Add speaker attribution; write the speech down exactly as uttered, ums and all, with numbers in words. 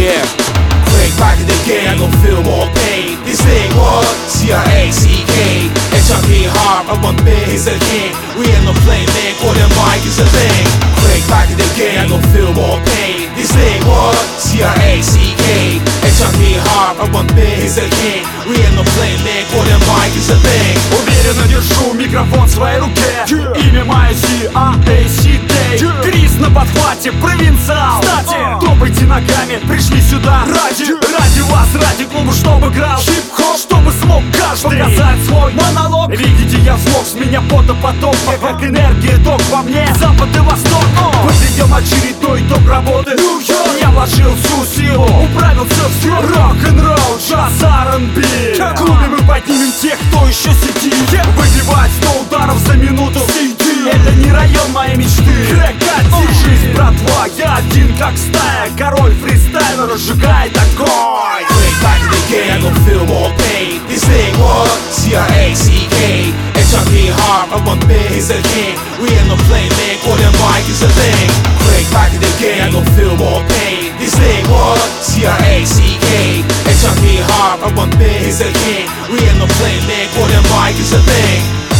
Speaker 1: Yeah, crank back it again, I gon' feel more pain. This thing what? C R A C K H R P hard, I want big, he's a king. We ain't no play man, call that mic is a thing. Crank back it again, I gon' feel more pain. This thing what? C R A C K H R P hard, I want big, he's a king. We ain't no play man, call that mic is a thing.
Speaker 2: Уверенно держу микрофон в своей руке. Имя мое си ар эй си кей. Крис на подхвате, провинциал. Кстати, топайте ногами, пришли сюда ради Ради вас, ради клуба, чтобы играл хип-хоп, чтобы смог каждый показать свой монолог. Видите, я смог, с меня потопоток. Я как энергия, ток во мне, запад и восток. Подведем очередной итог работы. Я вложил всю силу, управился в силу. Рок-н-ролл, джаз, ар энд би. В клубе мы поднимем тех, кто еще сидит. Выбивать сто ударов за минуту. Это не район моей мечты. Крокодил, жизнь, братва, я один как стая. Король фристайла разжигает огонь.
Speaker 1: Crank back it again, I gon' feel more pain. This thing what? C R A C K H R P hard, I want big, he's a king. We ain't no play man, call that mic is a thing. Crank back it again, I gon' feel more pain. This thing what? C R A C K H R P hard, I want big, he's a king. We ain't no play man, call that mic is a thing.